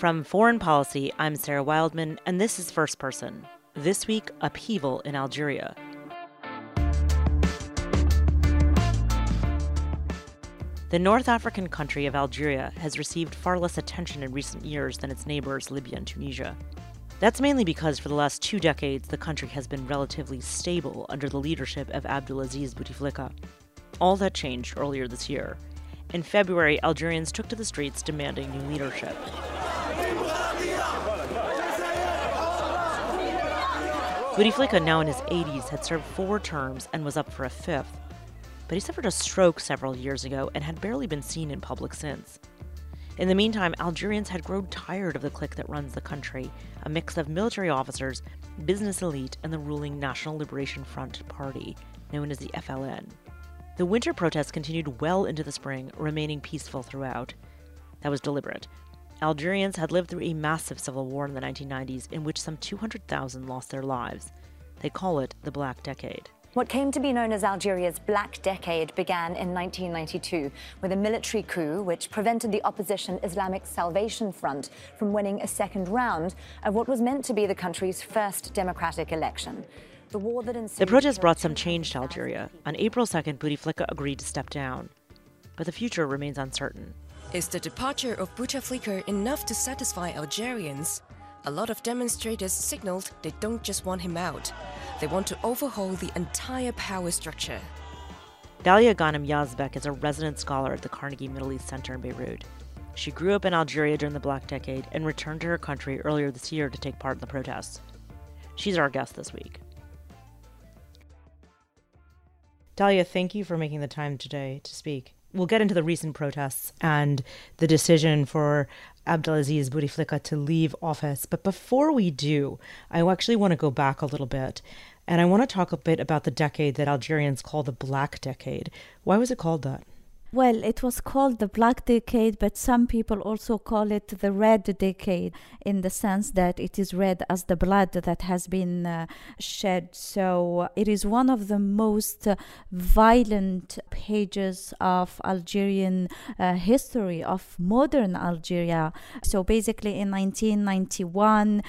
From Foreign Policy, I'm Sarah Wildman, and this is First Person. This week, upheaval in Algeria. The North African country of Algeria has received far less attention in recent years than its neighbors Libya and Tunisia. That's mainly because for the last 2 decades, the country has been relatively stable under the leadership of Abdelaziz Bouteflika. All that changed earlier this year. In February, Algerians took to the streets demanding new leadership. Bouteflika, now in his 80s, had served 4 terms and was up for a 5th. But he suffered a stroke several years ago and had barely been seen in public since. In the meantime, Algerians had grown tired of the clique that runs the country, a mix of military officers, business elite, and the ruling National Liberation Front party, known as the FLN. The winter protests continued well into the spring, remaining peaceful throughout. That was deliberate. Algerians had lived through a massive civil war in the 1990s in which some 200,000 lost their lives. They call it the Black Decade. What came to be known as Algeria's Black Decade began in 1992 with a military coup which prevented the opposition Islamic Salvation Front from winning a second round of what was meant to be the country's first democratic election. The protests brought some change to Algeria. On April 2nd, Bouteflika agreed to step down. But the future remains uncertain. Is the departure of Bouteflika enough to satisfy Algerians? A lot of demonstrators signaled they don't just want him out. They want to overhaul the entire power structure. Dalia Ghanem Yazbek is a resident scholar at the Carnegie Middle East Center in Beirut. She grew up in Algeria during the Black Decade and returned to her country earlier this year to take part in the protests. She's our guest this week. Dalia, thank you for making the time today to speak. We'll get into the recent protests and the decision for Abdelaziz Bouteflika to leave office. But before we do, I actually want to go back a little bit. And I want to talk a bit about the decade that Algerians call the Black Decade. Why was it called that? Well, it was called the Black Decade, but some people also call it the Red Decade in the sense that it is red as the blood that has been shed. So it is one of the most violent pages of Algerian history, of modern Algeria. So basically in 1991,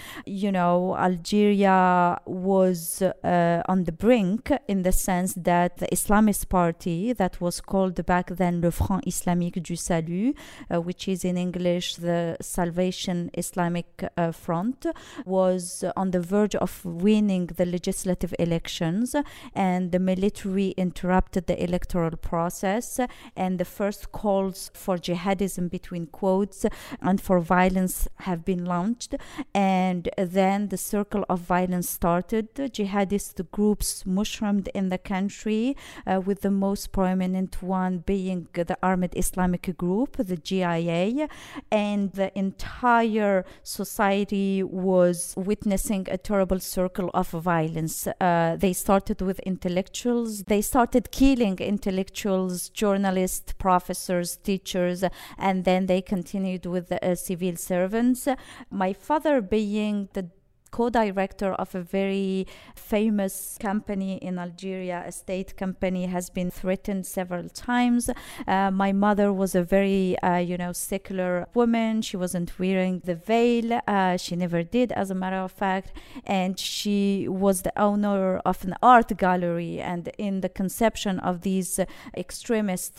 Algeria was on the brink in the sense that the Islamist party that was called back then Le Front Islamique du Salut, which is in English the Salvation Islamic Front, was on the verge of winning the legislative elections, and the military interrupted the electoral process, and the first calls for jihadism, between quotes, and for violence have been launched. And then the circle of violence started. Jihadist groups mushroomed in the country, with the most prominent one being the Armed Islamic Group, the GIA, and the entire society was witnessing a terrible circle of violence. They started with intellectuals. They started killing intellectuals, journalists, professors, teachers, and then they continued with the civil servants. My father, being the co-director of a very famous company in Algeria, a state company, has been threatened several times. My mother was a very, secular woman. She wasn't wearing the veil. She never did, as a matter of fact. And she was the owner of an art gallery. And in the conception of these extremist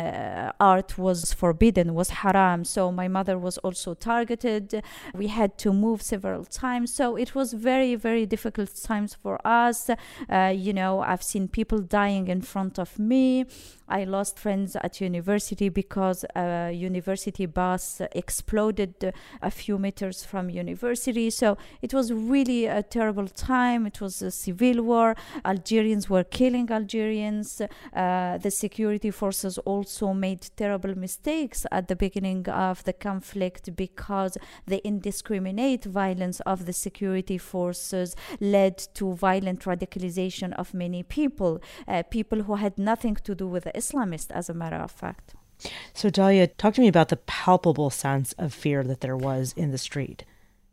art was forbidden, was haram. So my mother was also targeted. We had to move several times. So it was very, very difficult times for us. I've seen people dying in front of me. I lost friends at university because a university bus exploded a few meters from university. So it was really a terrible time. It was a civil war. Algerians were killing Algerians. The security forces also made terrible mistakes at the beginning of the conflict because the indiscriminate violence of the security forces led to violent radicalization of many people who had nothing to do with the Islamists, as a matter of fact. So Dalia, talk to me about the palpable sense of fear that there was in the street.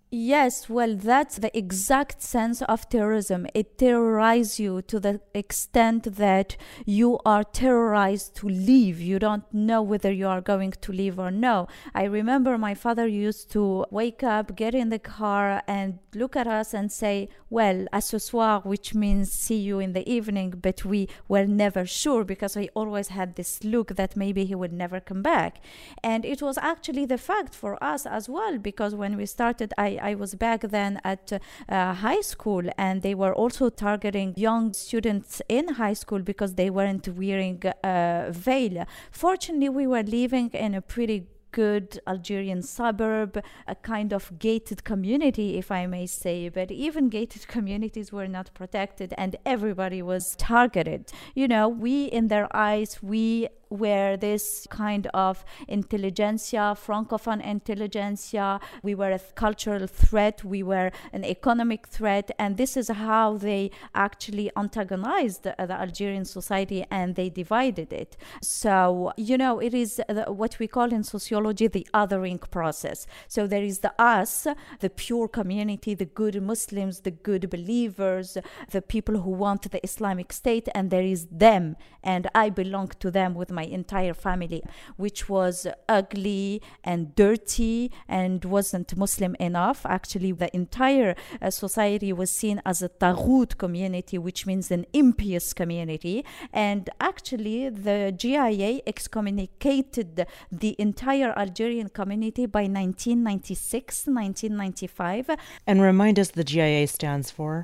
Yes, well, that's the exact sense of terrorism. It terrorizes you to the extent that you are terrorized to leave. You don't know whether you are going to leave or no. I remember my father used to wake up, get in the car, and look at us and say, well, à ce soir, which means see you in the evening, but we were never sure because he always had this look that maybe he would never come back. And it was actually the fact for us as well, because when we started, I was back then at high school, and they were also targeting young students in high school because they weren't wearing veil. Fortunately, we were living in a pretty good Algerian suburb, a kind of gated community, if I may say, but even gated communities were not protected and everybody was targeted. You know, we in their eyes, we were this kind of intelligentsia, francophone intelligentsia. We were a cultural threat, we were an economic threat, and this is how they actually antagonized the Algerian society and they divided it. So, you know, it is what we call in sociology the othering process. So there is the us, the pure community, the good Muslims, the good believers, the people who want the Islamic State, and there is them, and I belong to them with my entire family, which was ugly and dirty and wasn't Muslim enough. Actually, the entire society was seen as a taghut community, which means an impious community. And actually, the GIA excommunicated the entire Algerian community by 1996, 1995. And remind us the GIA stands for?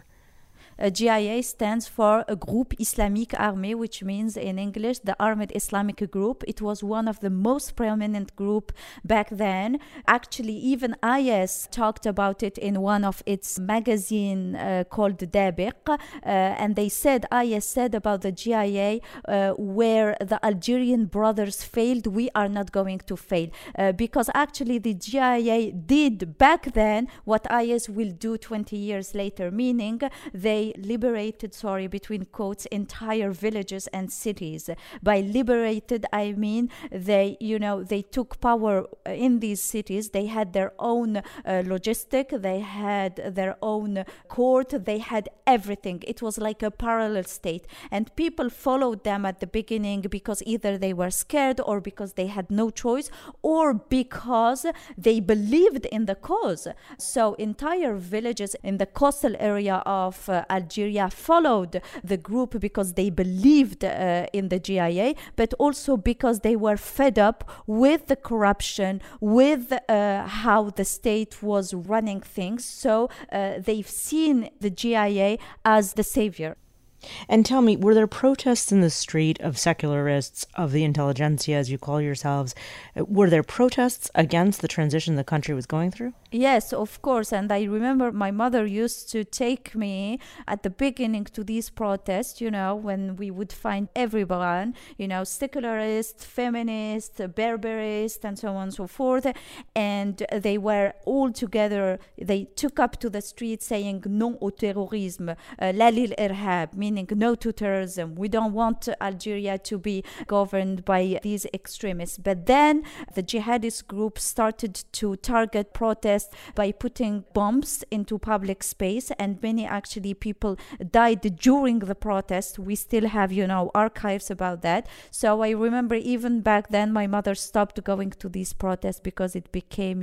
GIA stands for a Groupe Islamique Armé, which means in English the Armed Islamic Group. It was one of the most prominent group back then. Actually, even IS talked about it in one of its magazine called Dabiq, and they said, IS said about the GIA, where the Algerian brothers failed, we are not going to fail, because actually the GIA did back then what IS will do 20 years later, meaning they liberated, between quotes, entire villages and cities. By liberated, I mean they took power in these cities. They had their own logistic, they had their own court, they had everything. It was like a parallel state, and people followed them at the beginning because either they were scared or because they had no choice or because they believed in the cause. So entire villages in the coastal area of Algeria followed the group because they believed in the GIA, but also because they were fed up with the corruption, with how the state was running things. So they've seen the GIA as the savior. And tell me, were there protests in the street of secularists, of the intelligentsia, as you call yourselves? Were there protests against the transition the country was going through? Yes, of course. And I remember my mother used to take me at the beginning to these protests, when we would find everyone, secularist, feminist, Berberist, and so on and so forth. And they were all together. They took up to the street saying non au terrorisme, la lil irhab, meaning no to terrorism. We don't want Algeria to be governed by these extremists. But then the jihadist group started to target protests by putting bombs into public space, and many actually people died during the protest. We still have, archives about that. So I remember even back then my mother stopped going to these protests because it became,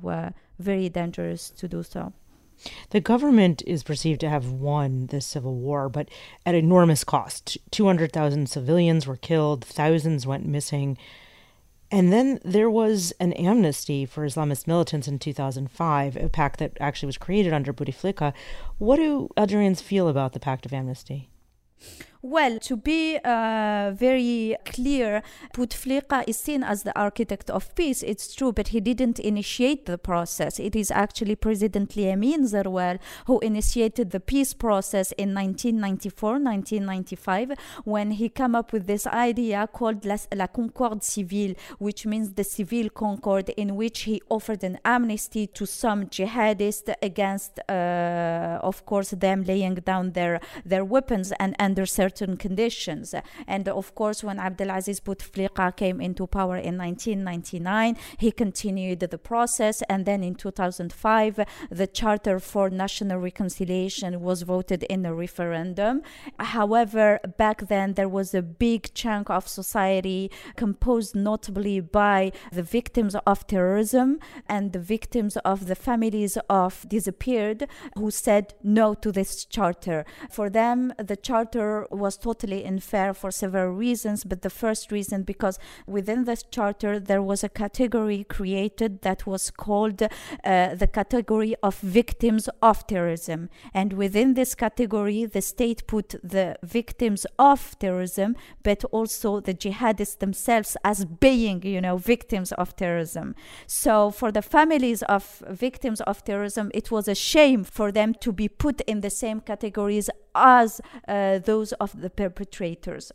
very dangerous to do so. The government is perceived to have won this civil war, but at enormous cost. 200,000 civilians were killed, thousands went missing. And then there was an amnesty for Islamist militants in 2005, a pact that actually was created under Bouteflika. What do Algerians feel about the Pact of Amnesty? Well, to be very clear, Bouteflika is seen as the architect of peace. It's true, but he didn't initiate the process. It is actually President Lamine Zeroual who initiated the peace process in 1994, 1995, when he came up with this idea called La Concorde Civile, which means the civil concord, in which he offered an amnesty to some jihadists against, of course, them laying down their weapons and under certain certain conditions. And of course, when Abdelaziz Bouteflika came into power in 1999, he continued the process. And then in 2005, the Charter for National Reconciliation was voted in a referendum. However, back then, there was a big chunk of society composed notably by the victims of terrorism and the victims of the families of disappeared who said no to this charter. For them, the charter was totally unfair for several reasons, but the first reason, because within this charter there was a category created that was called the category of victims of terrorism. And within this category, the state put the victims of terrorism, but also the jihadists themselves as being, victims of terrorism. So for the families of victims of terrorism, it was a shame for them to be put in the same categories as those of the perpetrators.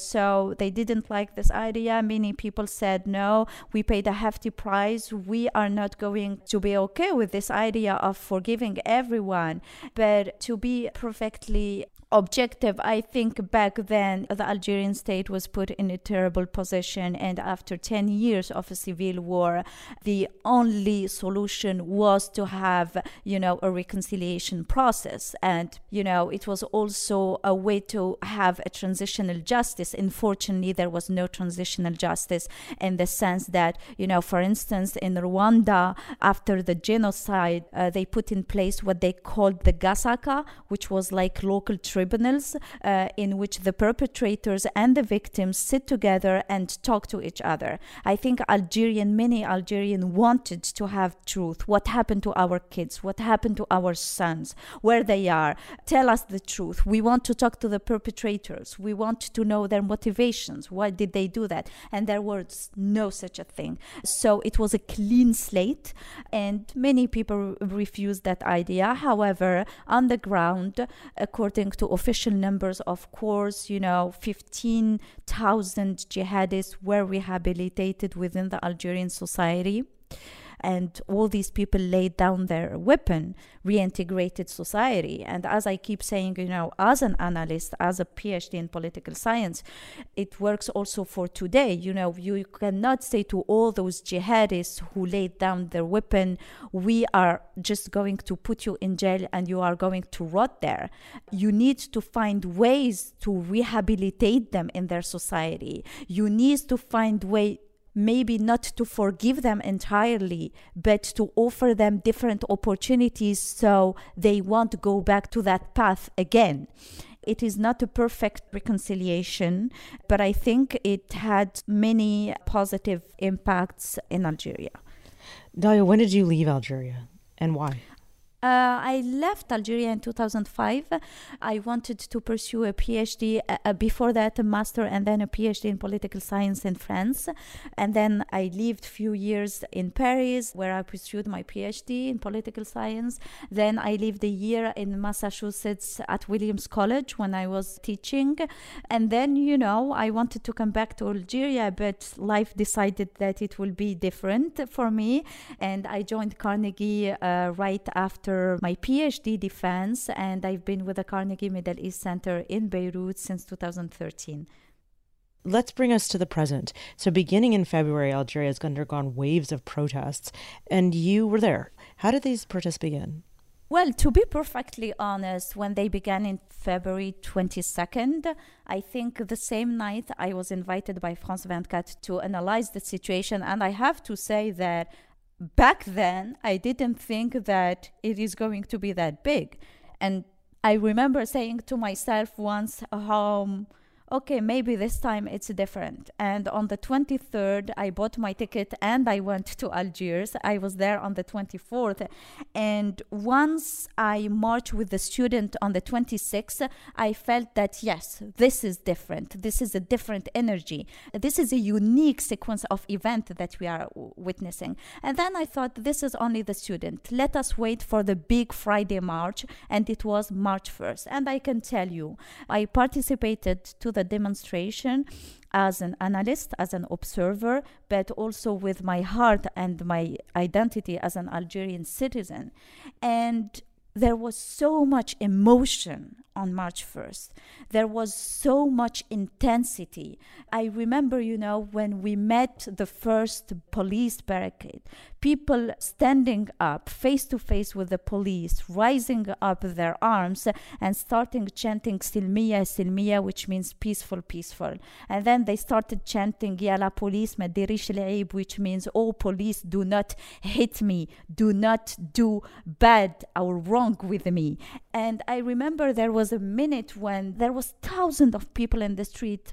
So they didn't like this idea. Many people said, no, we paid a hefty price. We are not going to be okay with this idea of forgiving everyone. But to be perfectly objective, I think back then the Algerian state was put in a terrible position, and after 10 years of a civil war, the only solution was to have, a reconciliation process. And, it was also a way to have a transitional justice. Unfortunately, there was no transitional justice in the sense that, for instance, in Rwanda, after the genocide, they put in place what they called the Gasaka, which was like local tribunals in which the perpetrators and the victims sit together and talk to each other. I think many Algerians wanted to have truth. What happened to our kids? What happened to our sons? Where they are? Tell us the truth. We want to talk to the perpetrators. We want to know their motivations. Why did they do that? And there was no such a thing. So it was a clean slate, and many people refused that idea. However, on the ground, according to official numbers, of course, 15,000 jihadists were rehabilitated within the Algerian society. And all these people laid down their weapon, reintegrated society. And as I keep saying, as an analyst, as a PhD in political science, it works also for today. You cannot say to all those jihadists who laid down their weapon, we are just going to put you in jail and you are going to rot there. You need to find ways to rehabilitate them in their society. You need to find ways, maybe not to forgive them entirely, but to offer them different opportunities so they won't go back to that path again. It is not a perfect reconciliation, but I think it had many positive impacts in Algeria. Dalia, when did you leave Algeria and why? I left Algeria in 2005. I wanted to pursue a PhD, before that a master and then a PhD in political science in France. And then I lived a few years in Paris where I pursued my PhD in political science. Then I lived a year in Massachusetts at Williams College when I was teaching. And then, I wanted to come back to Algeria, but life decided that it will be different for me. And I joined Carnegie right after my PhD defense, and I've been with the Carnegie Middle East Center in Beirut since 2013. Let's bring us to the present. So beginning in February, Algeria has undergone waves of protests, and you were there. How did these protests begin? Well, to be perfectly honest, when they began in February 22nd, I think the same night I was invited by France 24 to analyze the situation, and I have to say that back then, I didn't think that it is going to be that big. And I remember saying to myself once, okay, maybe this time it's different. And on the 23rd, I bought my ticket and I went to Algiers. I was there on the 24th. And once I marched with the student on the 26th, I felt that, yes, this is different. This is a different energy. This is a unique sequence of events that we are witnessing. And then I thought, this is only the student. Let us wait for the big Friday march. And it was March 1st. And I can tell you, I participated to the demonstration as an analyst, as an observer, but also with my heart and my identity as an Algerian citizen. And there was so much emotion on March 1st. There was so much intensity. I remember, when we met the first police barricade, people standing up face to face with the police, rising up their arms and starting chanting Silmiya, Silmiya, which means peaceful, peaceful. And then they started chanting Ya la police ma dirish al-aib, which means, oh police, do not hit me, do not do bad or wrong with me. And I remember there was a minute when there was thousands of people in the street.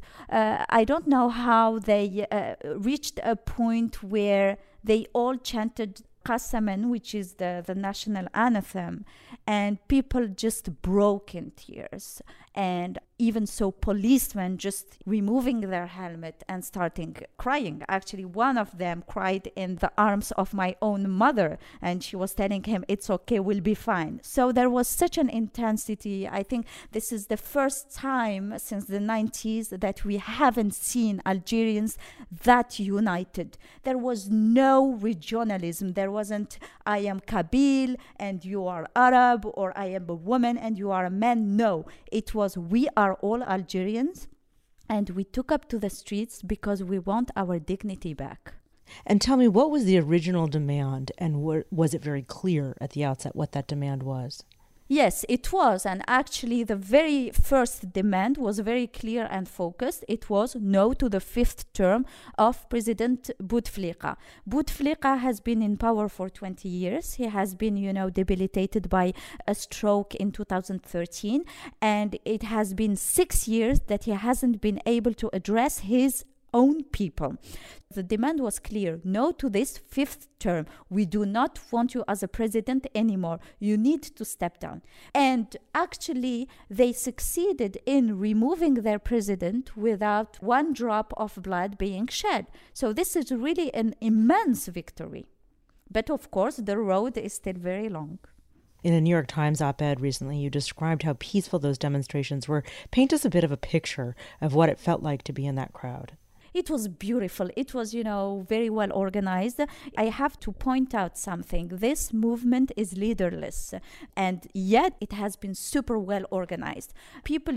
I don't know how they reached a point where they all chanted Qasaman, which is the national anthem, and people just broke in tears. And even so, policemen just removing their helmet and starting crying. Actually, one of them cried in the arms of my own mother, and she was telling him, it's okay, we'll be fine. So there was such an intensity. I think this is the first time since the 90s that we haven't seen Algerians that united. There was no regionalism. There wasn't, I am Kabyle and you are Arab, or I am a woman and you are a man. No, it was we are all Algerians, and we took up to the streets because we want our dignity back. And tell me, what was the original demand, and was it very clear at the outset what that demand was? Yes, it was. And actually, the very first demand was very clear and focused. It was no to the fifth term of President Bouteflika. Bouteflika has been in power for 20 years. He has been, debilitated by a stroke in 2013. And it has been 6 years that he hasn't been able to address his own people. The demand was clear. No to this fifth term. We do not want you as a president anymore. You need to step down. And actually, they succeeded in removing their president without one drop of blood being shed. So this is really an immense victory. But of course, the road is still very long. In a New York Times op-ed recently, you described how peaceful those demonstrations were. Paint us a bit of a picture of what it felt like to be in that crowd. It was beautiful. It was, very well organized. I have to point out something. This movement is leaderless, and yet it has been super well organized. People,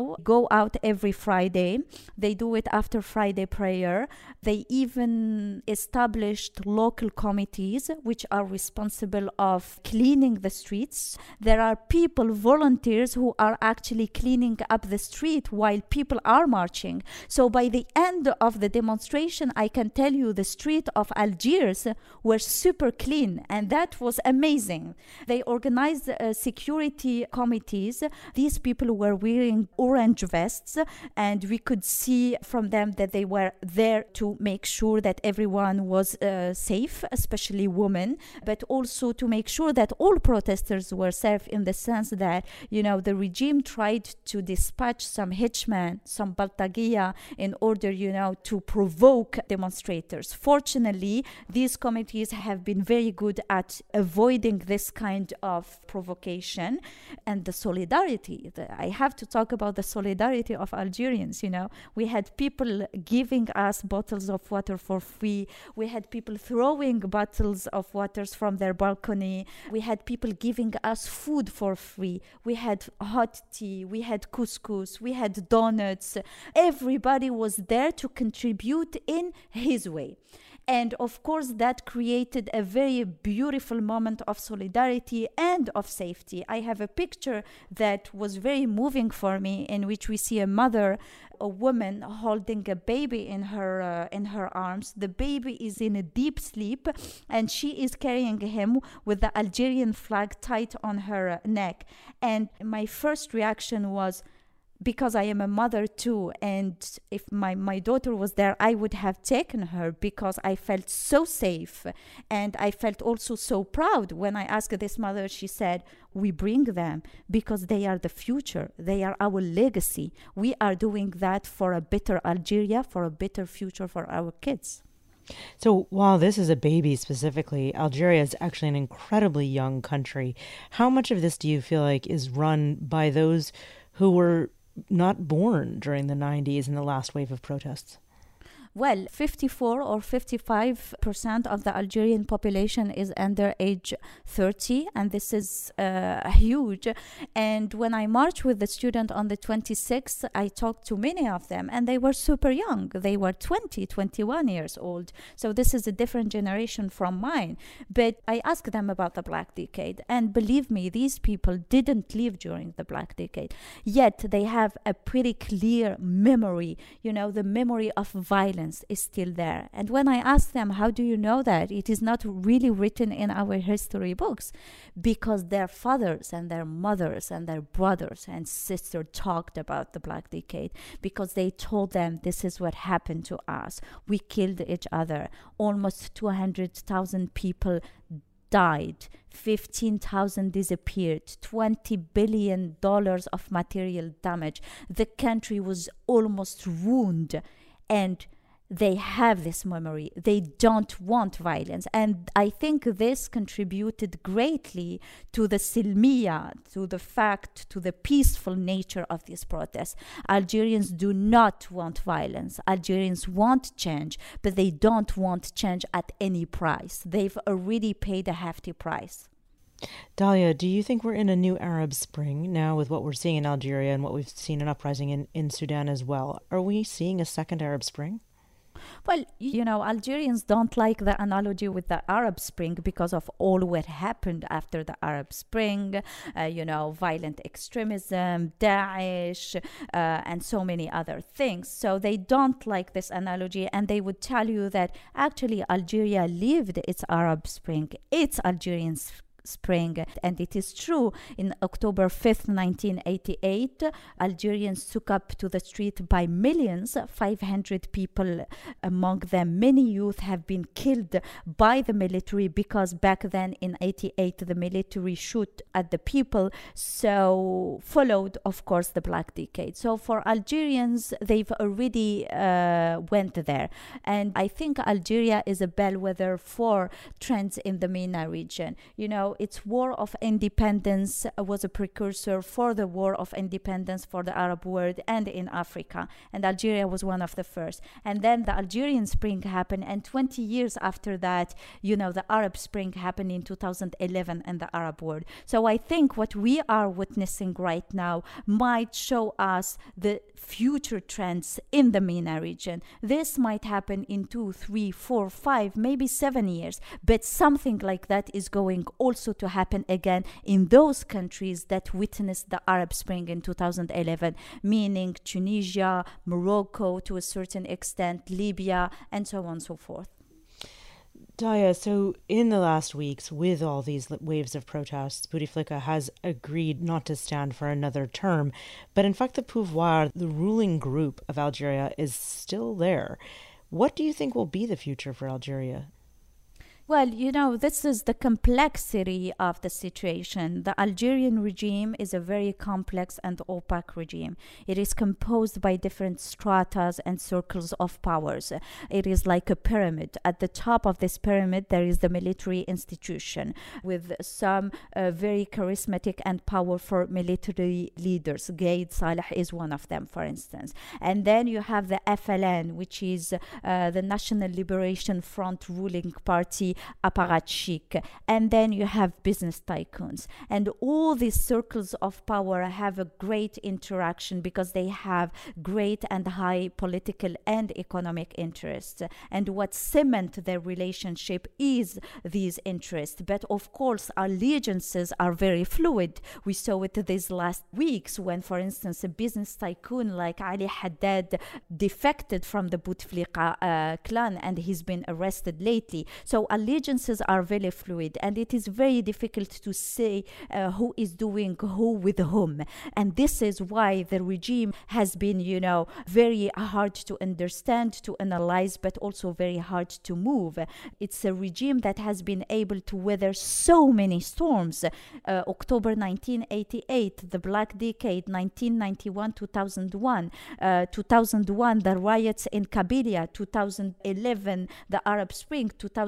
go out every Friday. They do it after Friday prayer. They even established local committees which are responsible of cleaning the streets. There are people, volunteers, who are actually cleaning up the street while people are marching. So by the end of the demonstration, I can tell you the street of Algiers were super clean, and that was amazing. They organized security committees. These people were wearing orange vests, and we could see from them that they were there to make sure that everyone was safe, especially women, but also to make sure that all protesters were safe, in the sense that, the regime tried to dispatch some hitchmen, some baltagia, in order, to provoke demonstrators. Fortunately, these committees have been very good at avoiding this kind of provocation. And the solidarity, I have to talk about the solidarity of Algerians. We had people giving us bottles of water for free. We had people throwing bottles of waters from their balcony. We had people giving us food for free. We had hot tea, we had couscous, we had donuts. Everybody was there to contribute in his way. And of course, that created a very beautiful moment of solidarity and of safety. I have a picture that was very moving for me, in which we see a mother, a woman holding a baby in her arms. The baby is in a deep sleep, and she is carrying him with the Algerian flag tied on her neck. And my first reaction was, because I am a mother too, and if my daughter was there, I would have taken her, because I felt so safe. And I felt also so proud. When I asked this mother, she said, we bring them because they are the future. They are our legacy. We are doing that for a better Algeria, for a better future for our kids. So while this is a baby specifically, Algeria is actually an incredibly young country. How much of this do you feel like is run by those who were not born during the 90s and the last wave of protests? Well, 54 or 55% of the Algerian population is under age 30, and this is huge. And when I marched with the student on the 26th, I talked to many of them, and they were super young. They were 20, 21 years old. So this is a different generation from mine. But I asked them about the Black Decade, and believe me, these people didn't live during the Black Decade. Yet they have a pretty clear memory. You know, the memory of violence is still there. And when I ask them, how do you know that? It is not really written in our history books, because their fathers and their mothers and their brothers and sisters talked about the Black Decade, because they told them this is what happened to us. We killed each other. Almost 200,000 people died, 15,000 disappeared, $20 billion of material damage. The country was almost ruined, and they have this memory. They don't want violence. And I think this contributed greatly to the silmiya, to the fact, to the peaceful nature of these protests. Algerians do not want violence. Algerians want change, but they don't want change at any price. They've already paid a hefty price. Dalia, do you think we're in a new Arab Spring now with what we're seeing in Algeria and what we've seen in uprising in Sudan as well? Are we seeing a second Arab Spring? Well, you know, Algerians don't like the analogy with the Arab Spring because of all what happened after the Arab Spring, violent extremism, Daesh, and so many other things. So they don't like this analogy, and they would tell you that actually Algeria lived its Arab Spring. It's Algerians' Spring. And it is true, in October 5th, 1988, Algerians took up to the street by millions. 500 people, among them many youth, have been killed by the military, because back then in 88 the military shoot at the people. So followed, of course, the Black Decade. So for Algerians, they've already went there. And I think Algeria is a bellwether for trends in the MENA region. You know, its war of independence was a precursor for the war of independence for the Arab world and in Africa. And Algeria was one of the first. And then the Algerian Spring happened. And 20 years after that, you know, the Arab Spring happened in 2011 in the Arab world. So I think what we are witnessing right now might show us the future trends in the MENA region. This might happen in 2, 3, 4, 5, maybe 7 years. But something like that is going also to happen again in those countries that witnessed the Arab Spring in 2011, meaning Tunisia, Morocco, to a certain extent, Libya, and so on and so forth. Daya, so in the last weeks, with all these waves of protests, Bouteflika has agreed not to stand for another term. But in fact, the pouvoir, the ruling group of Algeria, is still there. What do you think will be the future for Algeria? Well, you know, this is the complexity of the situation. The Algerian regime is a very complex and opaque regime. It is composed by different stratas and circles of powers. It is like a pyramid. At the top of this pyramid, there is the military institution with some very charismatic and powerful military leaders. Gaid Saleh is one of them, for instance. And then you have the FLN, which is the National Liberation Front ruling party, apparatchik, and then you have business tycoons. And all these circles of power have a great interaction because they have great and high political and economic interests. And what cement their relationship is these interests. But of course, allegiances are very fluid. We saw it these last weeks when, for instance, a business tycoon like Ali Haddad defected from the Bouteflika clan, and he's been arrested lately. So allegiances are very fluid, and it is very difficult to say who is doing who with whom. And this is why the regime has been, you know, very hard to understand, to analyze, but also very hard to move. It's a regime that has been able to weather so many storms. October 1988, the Black Decade, 1991-2001, 2001, the riots in Kabylia, 2011, the Arab Spring, 2014,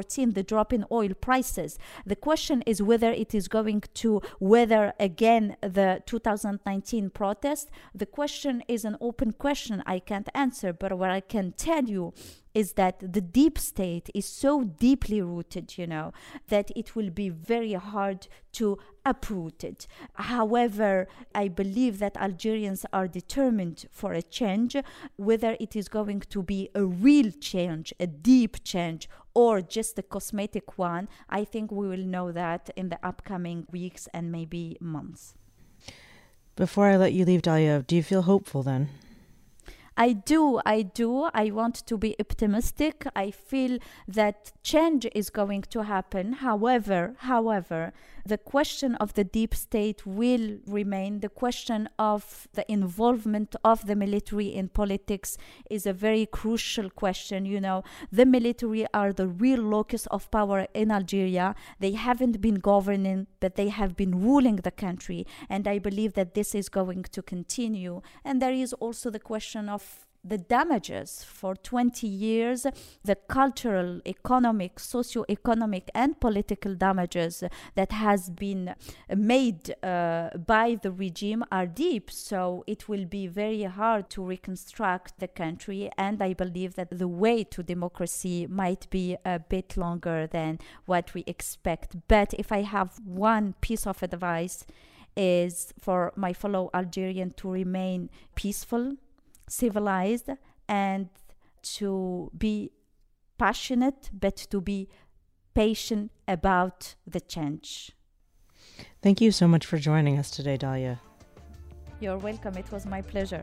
2014, the drop in oil prices. The question is whether it is going to weather again the 2019 protest. The question is an open question I can't answer, but what I can tell you is that the deep state is so deeply rooted, that it will be very hard to uproot it. However, I believe that Algerians are determined for a change. Whether it is going to be a real change, a deep change, or just a cosmetic one, I think we will know that in the upcoming weeks and maybe months. Before I let you leave, Dalia, do you feel hopeful then? I do. I want to be optimistic. I feel that change is going to happen. However, the question of the deep state will remain. The question of the involvement of the military in politics is a very crucial question. The military are the real locus of power in Algeria. They haven't been governing, but they have been ruling the country. And I believe that this is going to continue. And there is also the question of the damages for 20 years, the cultural, economic, socio-economic and political damages that has been made by the regime are deep. So it will be very hard to reconstruct the country. And I believe that the way to democracy might be a bit longer than what we expect. But if I have one piece of advice, is for my fellow Algerian to remain peaceful, civilized, and to be passionate, but to be patient about the change. Thank you so much for joining us today, Dalia. You're welcome. It was my pleasure.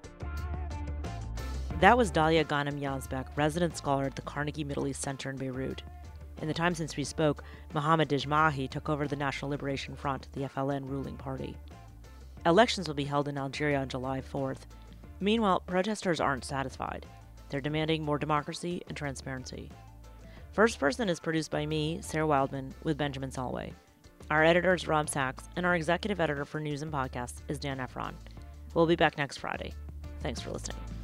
That was Dalia Ghanem Yazbek, resident scholar at the Carnegie Middle East Center in Beirut. In the time since we spoke, Mohamed Dejmahi took over the National Liberation Front, the FLN ruling party. Elections will be held in Algeria on July 4th. Meanwhile, protesters aren't satisfied. They're demanding more democracy and transparency. First Person is produced by me, Sarah Wildman, with Benjamin Solway. Our editor is Rob Sachs, and our executive editor for news and podcasts is Dan Efron. We'll be back next Friday. Thanks for listening.